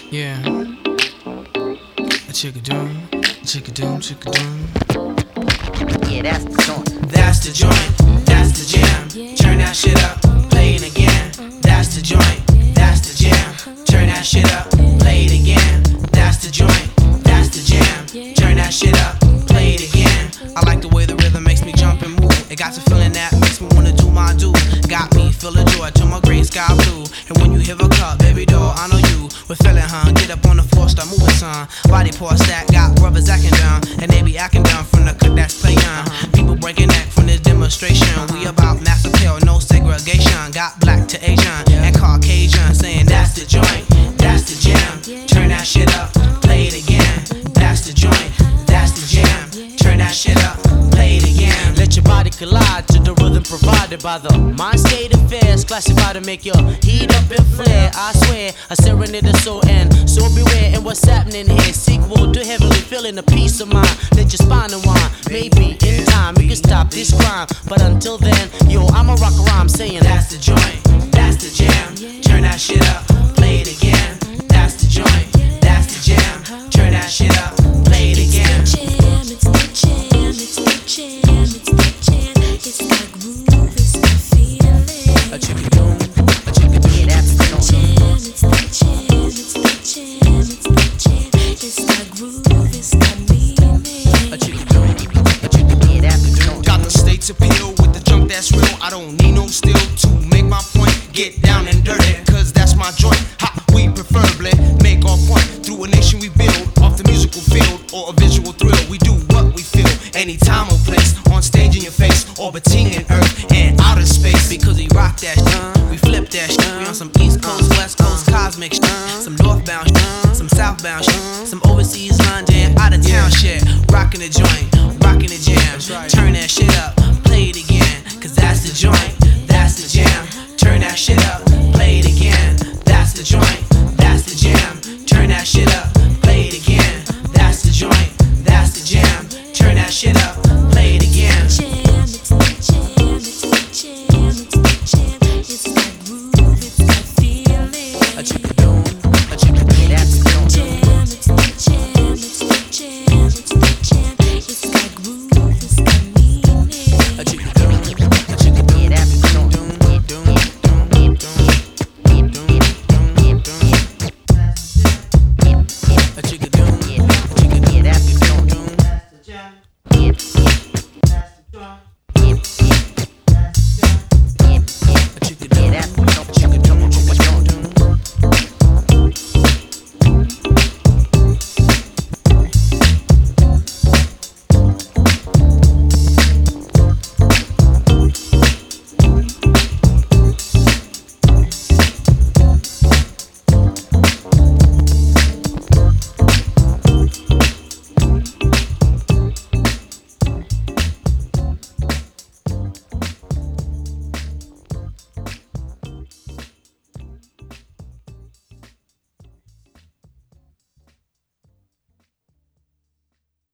Yeah. A chickadoom, chickadoom, chickadoom. Yeah, that's the joint. That's the joint, that's the jam. Turn that shit up, play it again. That's the joint, that's the jam. Turn that shit up, play it again. That's the joint, that's the jam. Turn that shit up, play it again. I like the way the rhythm makes me jump and move. It got the feeling that makes me wanna do my do. Got me feeling joy to my gray sky blue. And when you hear a cup, baby doll, I know you. We're feeling, huh? Get up on the floor, start moving, son. Body pour stack, got brothers acting down, and they be acting down from the cut that's playing. People breaking neck from this demonstration. We about mass appeal, no segregation. Got black to Asian and Caucasian, saying that's the joint, that's the jam. Turn that shit up, play it again. That's the joint, that's the jam. Turn that shit up, play it again. Let your body collide to the rhythm provided by the mind state affairs, classified to make your heat up and flare. I swear, a serenade is so end. So beware and what's happening here. Sequel to heavenly feeling a peace of mind. Let your spine unwind. Maybe in time you can stop this crime, but until then, yo, I'ma rock a rhyme saying that's the joint, that's the jam. Turn that shit up, play it again. That's the joint, that's the jam. Turn that shit up, play it again. It's the jam, it's the jam, it's the jam. It's the groove, it's the feeling. A chickadoom, a chickadoom. Yeah, that's the joint. It's the jam, it's the jam, it's the jam. It's the groove, it's the meaning. A chickadoom, a chickadoom. Yeah, that's the joint. Got the state's appeal with the junk that's real. I don't need no steel to make my point. Get down and dirty, cause that's my joint. Ha, we preferably make our point through a nation we build off the musical field or a visual thrill. We do what we feel, anytime or place, on stage in your face, orbiting in earth and outer space. Because we rock that shit, we flip that shit. We on some East Coast, West Coast, cosmic shit. Some northbound shit, some southbound shit. Some overseas, London, out of town shit. Rocking the joint, rocking the jam. Turn that shit up, play it again. Cause that's the joint, that's the jam. Turn that shit up, play it again. That's the joint.